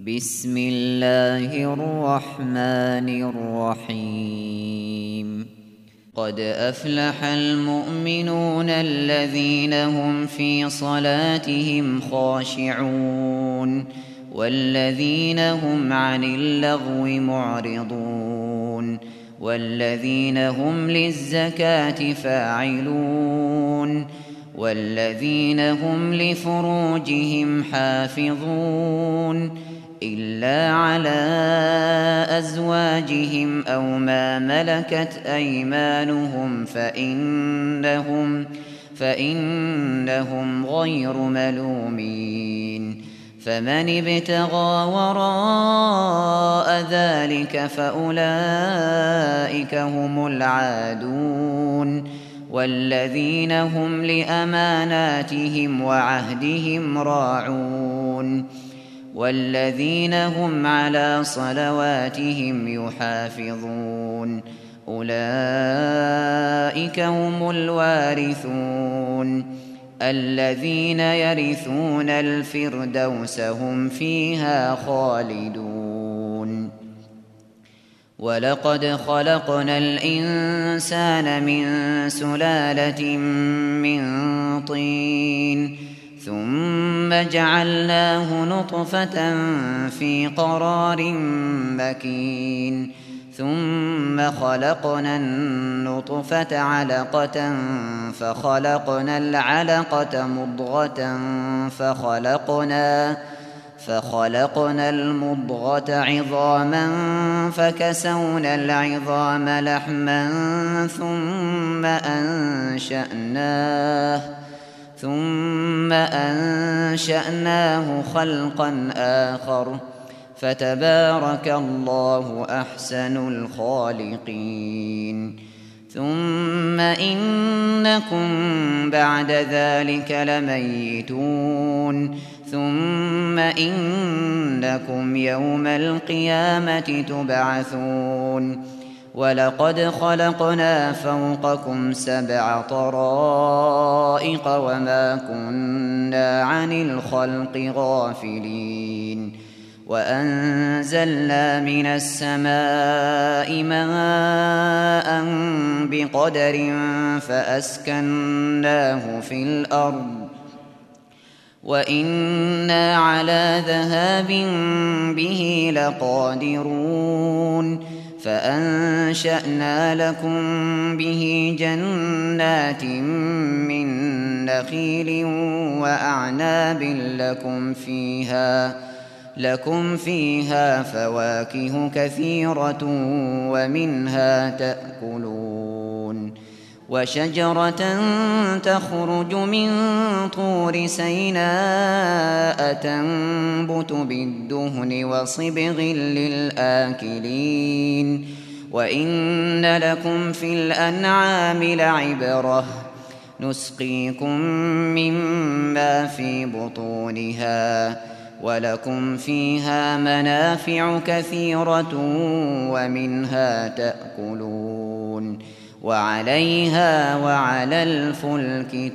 بسم الله الرحمن الرحيم قد أفلح المؤمنون الذين هم في صلاتهم خاشعون والذين هم عن اللغو معرضون والذين هم للزكاة فاعلون والذين هم لفروجهم حافظون إلا على أزواجهم أو ما ملكت أيمانهم فإنهم غير ملومين فمن ابتغى وراء ذلك فأولئك هم العادون والذين هم لأماناتهم وعهدهم راعون والذين هم على صلواتهم يحافظون أولئك هم الوارثون الذين يرثون الفردوس هم فيها خالدون ولقد خلقنا الإنسان من سلالة من طين ثم جعلناه نطفة في قرار مكين ثم خلقنا النطفة علقة فخلقنا العلقة مضغة فخلقنا المضغة عظاما فكسونا العظام لحما ثم أنشأناه خلقا آخر فتبارك الله أحسن الخالقين ثم إنكم بعد ذلك لميتون ثم إنكم يوم القيامة تبعثون ولقد خلقنا فوقكم 7 طرائق وما كنا عن الخلق غافلين وأنزلنا من السماء ماء بقدر فأسكناه في الأرض وإنا على ذهاب به لقادرون فأنشأنا لكم به جنات من نخيل وأعناب لكم فيها فواكه كثيرة ومنها تأكلون وشجرة تخرج من طور سيناء تنبت بالدهن وصبغ للآكلين وإن لكم في الأنعام لعبرة نسقيكم مما في بطونها ولكم فيها منافع كثيرة ومنها تأكلون وعليها وعلى الفلك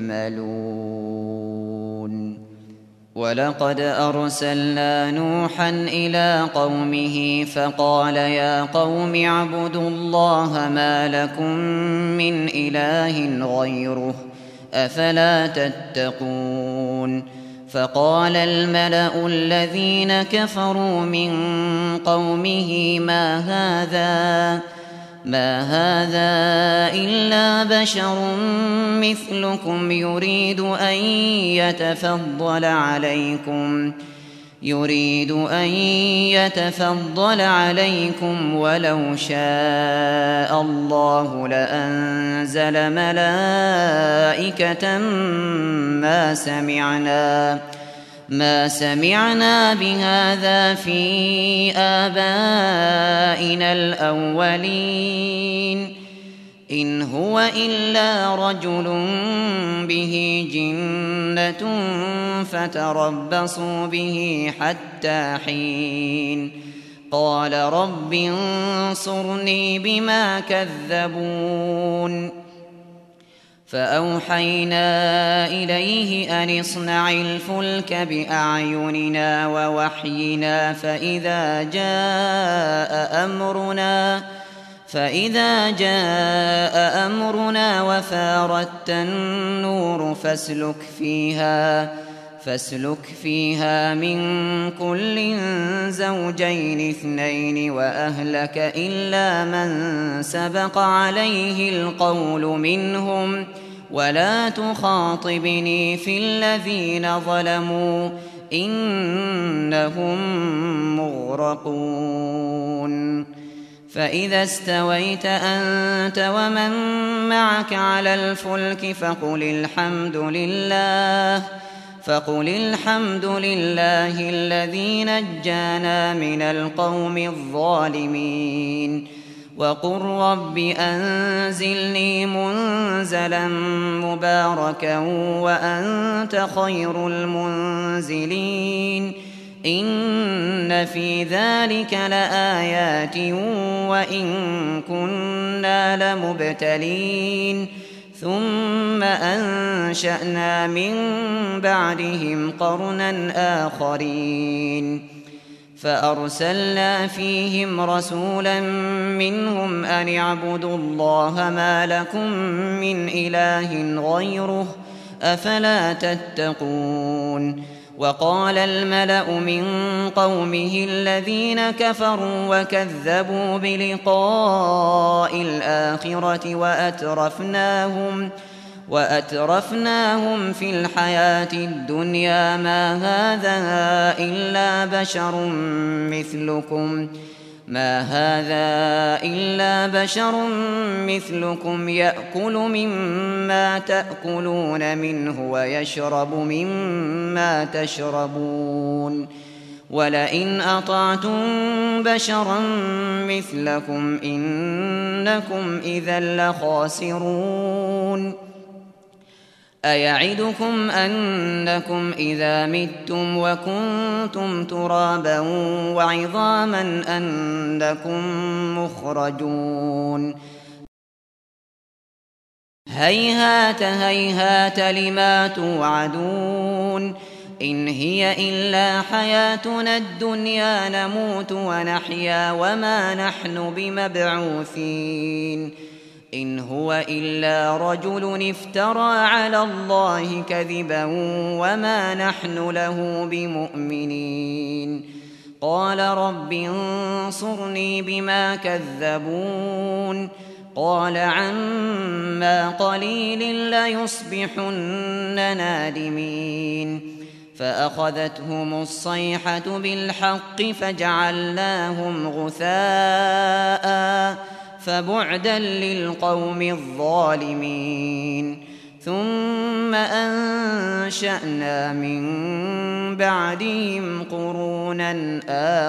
تحملون ولقد أرسلنا نوحا إلى قومه فقال يا قوم اعبدوا الله ما لكم من إله غيره أفلا تتقون فقال الملأ الذين كفروا من قومه ما هذا إلا بشر مثلكم يريد أن يتفضل عليكم ولو شاء الله لأنزل ملائكة ما سمعنا بهذا في آبائنا الأولين إن هو إلا رجل به جنة فتربصوا به حتى حين قال رب انصرني بما كذبون فأوحينا إليه أن اصنع الفلك بأعيننا ووحينا فإذا جاء أمرنا وفاردت النور فاسلك فيها من كل زوجين اثنين وأهلك إلا من سبق عليه القول منهم ولا تخاطبني في الذين ظلموا إنهم مغرقون فإذا استويت أنت ومن معك على الفلك فقل الحمد لله الذي نجانا من القوم الظالمين وقل رب أنزلني منزلا مباركا وأنت خير المنزلين إن في ذلك لآيات وإن كنا لمبتلين ثم أنشأنا من بعدهم قرنا آخرين فأرسلنا فيهم رسولا منهم أن اعبدوا الله ما لكم من إله غيره أفلا تتقون وقال الملأ من قومه الذين كفروا وكذبوا بلقاء الآخرة وأترفناهم في الحياة الدنيا ما هذا إلا بشر مثلكم يأكل مما تأكلون منه ويشرب مما تشربون ولئن أطعتم بشرا مثلكم إنكم إذا لخاسرون أيعدكم أنكم إذا متم وكنتم ترابا وعظاما أنكم مخرجون هيهات هيهات لما توعدون إن هي إلا حياتنا الدنيا نموت ونحيا وما نحن بمبعوثين إن هو إلا رجل افترى على الله كذبا وما نحن له بمؤمنين قال رب انصرني بما كذبون قال عما قليل ليصبحن نادمين فأخذتهم الصيحة بالحق فجعلناهم غثاء فبعدا للقوم الظالمين ثم أنشأنا من بعدهم قرونا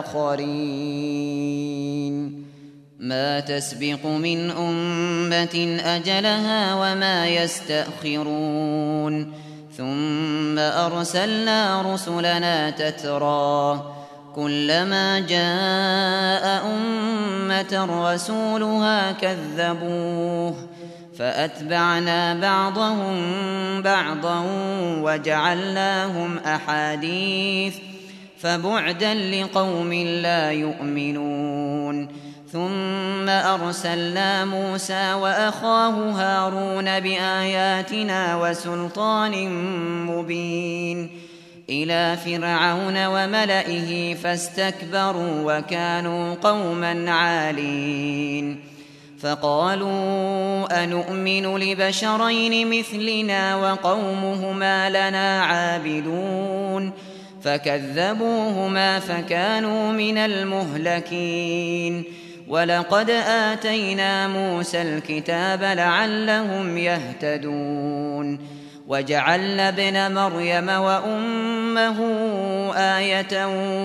آخرين ما تسبق من أمة أجلها وما يستأخرون ثم أرسلنا رسلنا تترى كلما جاء أمة رسولها كذبوه فأتبعنا بعضهم بعضا وجعلناهم أحاديث فبعدا لقوم لا يؤمنون ثم أرسلنا موسى وأخاه هارون بآياتنا وسلطان مبين إلى فرعون وملئه فاستكبروا وكانوا قوما عالين فقالوا أنؤمن لبشرين مثلنا وقومهما لنا عابدون فكذبوهما فكانوا من المهلكين ولقد آتينا موسى الكتاب لعلهم يهتدون وجعلنا ابن مريم وأمه آية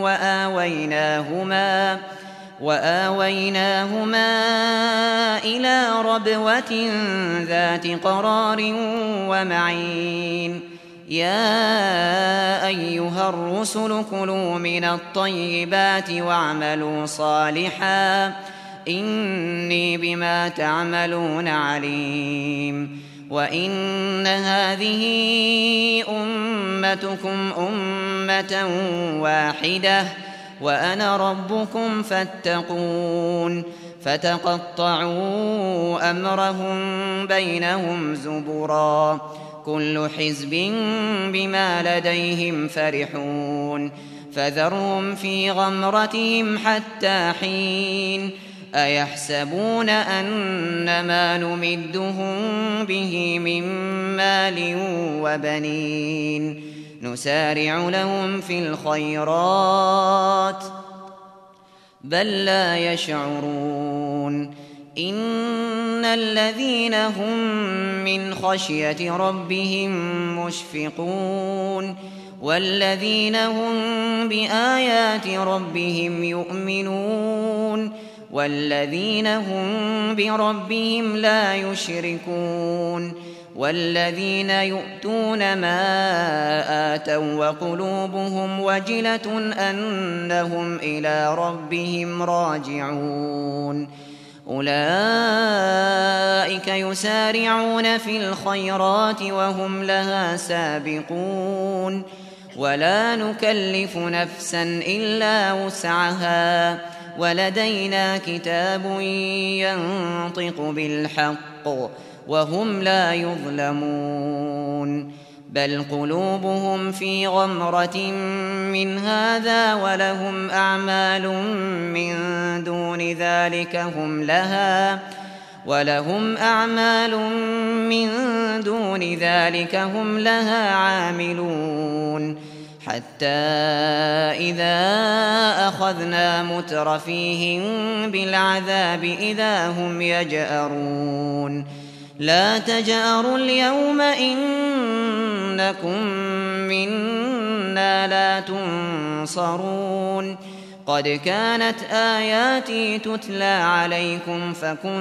وآويناهما إلى ربوة ذات قرار ومعين يا أيها الرسل كلوا من الطيبات واعملوا صالحا إني بما تعملون عليم وإن هذه أمتكم أمة واحدة وأنا ربكم فاتقون فتقطعوا أمرهم بينهم زبرا كل حزب بما لديهم فرحون فذرهم في غمرتهم حتى حين أيحسبون أنما نمدهم به من مال وبنين نسارع لهم في الخيرات بل لا يشعرون إن الذين هم من خشية ربهم مشفقون والذين هم بآيات ربهم يؤمنون والذين هم بربهم لا يشركون والذين يؤتون ما آتوا وقلوبهم وجلة أنهم إلى ربهم راجعون أولئك يسارعون في الخيرات وهم لها سابقون ولا نكلف نفسا إلا وسعها ولدينا كتاب ينطق بالحق وهم لا يظلمون بل قلوبهم في غمرة من هذا ولهم أعمال من دون ذلك هم لها عاملون حتى إذا أخذنا مترفيهم بالعذاب إذا هم يجأرون لا تجأروا اليوم إنكم منا لا تنصرون قد كانت آياتي تتلى عليكم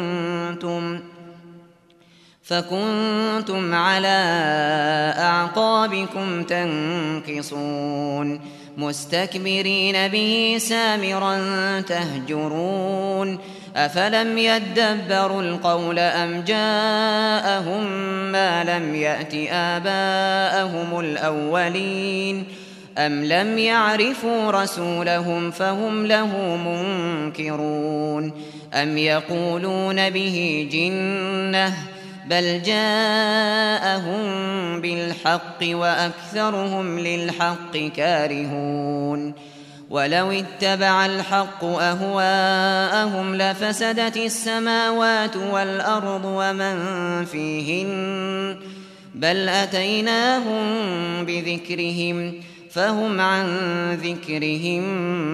فكنتم على أعقابكم تنكصون مستكبرين به سامرا تهجرون أفلم يدبروا القول أم جاءهم ما لم يأت آباءهم الأولين أم لم يعرفوا رسولهم فهم له منكرون أم يقولون به جنة بل جاءهم بالحق وأكثرهم للحق كارهون ولو اتبع الحق أهواءهم لفسدت السماوات والأرض ومن فيهن بل أتيناهم بذكرهم فهم عن ذكرهم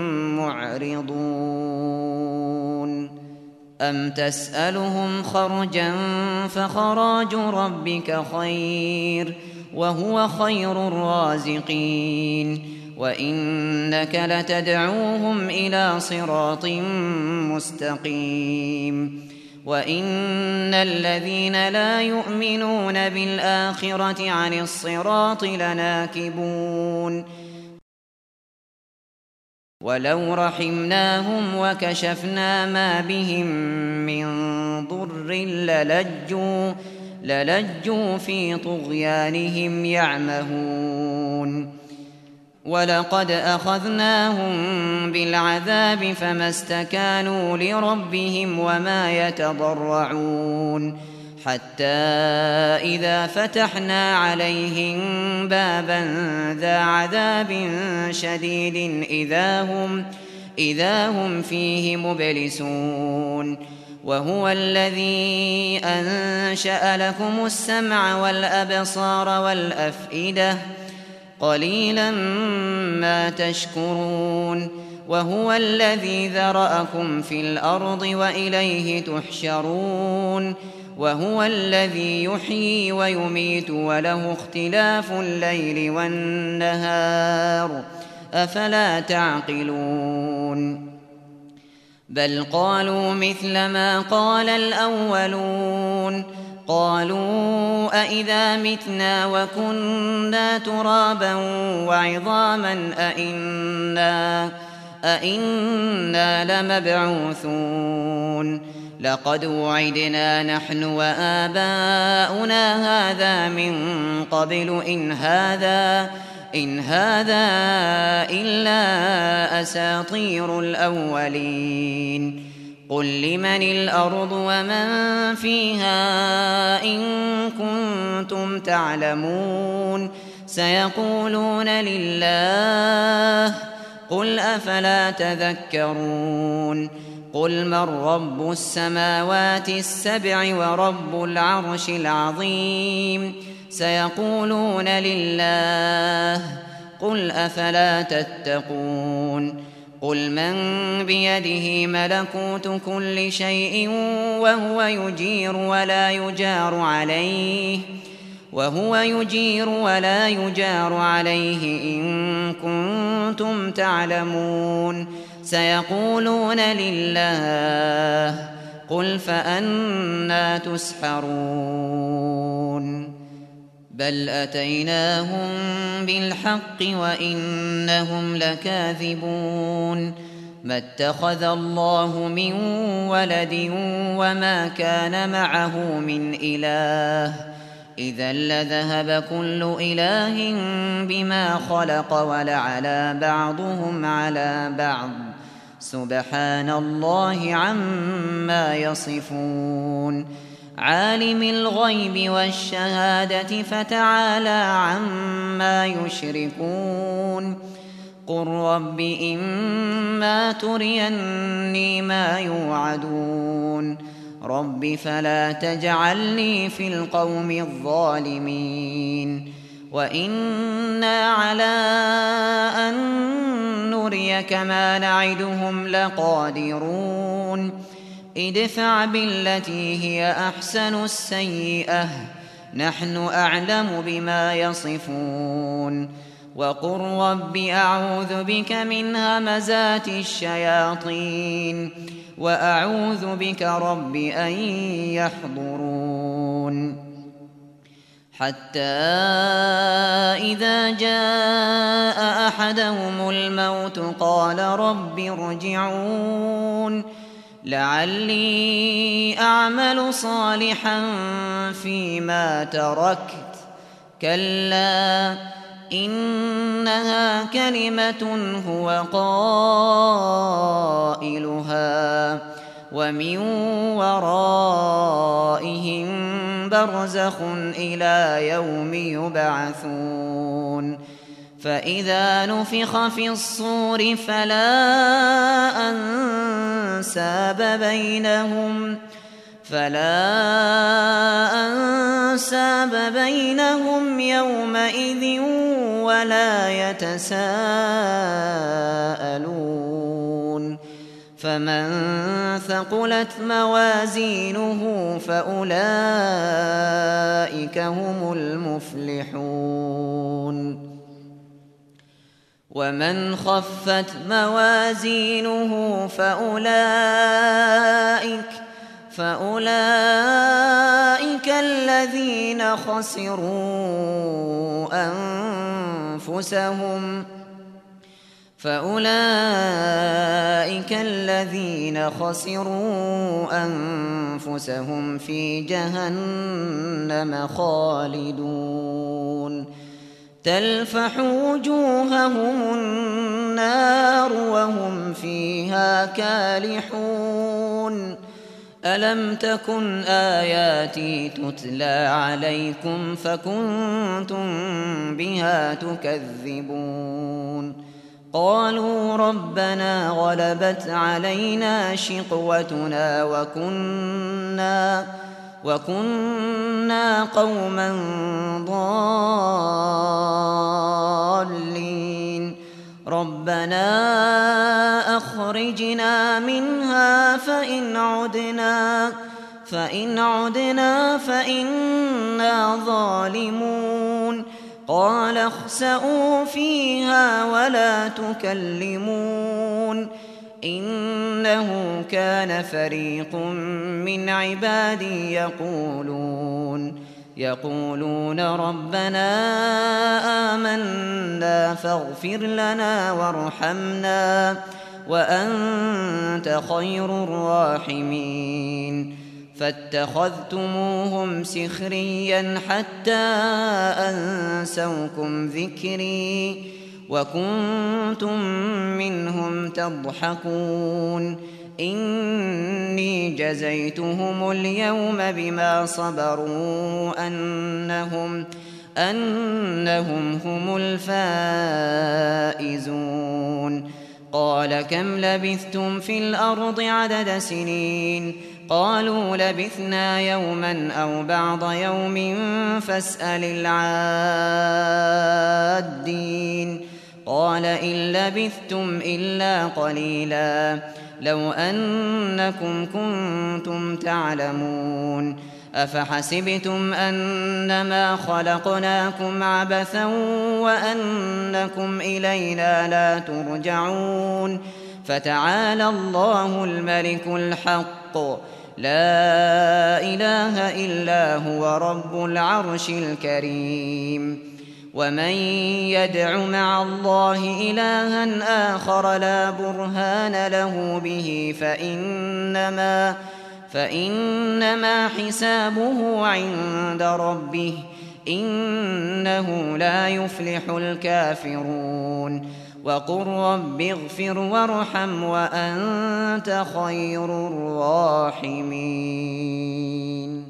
معرضون أم تسألهم خرجا فخراج ربك خير وهو خير الرازقين وإنك لتدعوهم إلى صراط مستقيم وإن الذين لا يؤمنون بالآخرة عن الصراط لناكبون ولو رحمناهم وكشفنا ما بهم من ضر للجوا في طغيانهم يعمهون ولقد أخذناهم بالعذاب فما استكانوا لربهم وما يتضرعون حتى إذا فتحنا عليهم بابا ذا عذاب شديد إذا هم فيه مبلسون وهو الذي أنشأ لكم السمع والأبصار والأفئدة قليلا ما تشكرون وهو الذي ذرأكم في الأرض وإليه تحشرون وهو الذي يحيي ويميت وله اختلاف الليل والنهار أفلا تعقلون بل قالوا مثل ما قال الأولون قالوا أإذا متنا وكنا ترابا وعظاما أإنا لمبعوثون لقد وعدنا نحن وآباؤنا هذا من قبل إن هذا إلا أساطير الأولين قل لمن الأرض ومن فيها إن كنتم تعلمون سيقولون لله قل أفلا تذكرون قل من رب السماوات السبع ورب العرش العظيم سيقولون لله قل أفلا تتقون قل من بيده ملكوت كل شيء وهو يجير ولا يجار عليه إن كنتم تعلمون سيقولون لله قل فأنى تسحرون بل أتيناهم بالحق وإنهم لكاذبون ما اتخذ الله من ولد وما كان معه من إله إذا لذهب كل إله بما خلق ولعلى بعضهم على بعض سبحان الله عما يصفون عالم الغيب والشهادة فتعالى عما يشركون قل رب إما تريني ما يوعدون رب فلا تجعلني في القوم الظالمين وإنا على أن نريك ما نعدهم لقادرون ادفع بالتي هي أحسن السيئة نحن أعلم بما يصفون وقل رب أعوذ بك من همزات الشياطين وأعوذ بك رب أن يحضرون حتى إذا جاء أحدهم الموت قال رب ارجعون لعلي أعمل صالحا فيما تركت كلا إنها كلمة هو قائلها ومن ورائهم برزخ إلى يوم يبعثون فإذا نفخ في الصور فلا أنساب بينهم يومئذ ولا يتساءلون فمن ثقلت موازينه فأولئك هم المفلحون ومن خفت موازينه فأولئك الذين خسروا أنفسهم في جهنم خالدون تلفح وجوههم النار وهم فيها كالحون ألم تكن آياتي تتلى عليكم فكنتم بها تكذبون قالوا ربنا غلبت علينا شقوتنا وكنا قوما ضالين ربنا أخرجنا منها فإن عدنا فإنا ظالمون قال اخسئوا فيها ولا تكلمون إنه كان فريق من عبادي يقولون ربنا آمنا فاغفر لنا وارحمنا وأنت خير الراحمين فاتخذتموهم سخريا حتى أنسوكم ذكري وكنتم منهم تضحكون إني جزيتهم اليوم بما صبروا أنهم هم الفائزون قال كم لبثتم في الأرض عدد سنين قالوا لبثنا يوما أو بعض يوم فاسأل العادين قال إن لبثتم إلا قليلا لو أنكم كنتم تعلمون أفحسبتم أنما خلقناكم عبثا وأنكم إلينا لا ترجعون فتعالى الله الملك الحق لا إله إلا هو رب العرش الكريم ومن يدع مع الله إلها آخر لا برهان له به فإنما حسابه عند ربه إنه لا يفلح الكافرون وقل رب اغفر وارحم وأنت خير الراحمين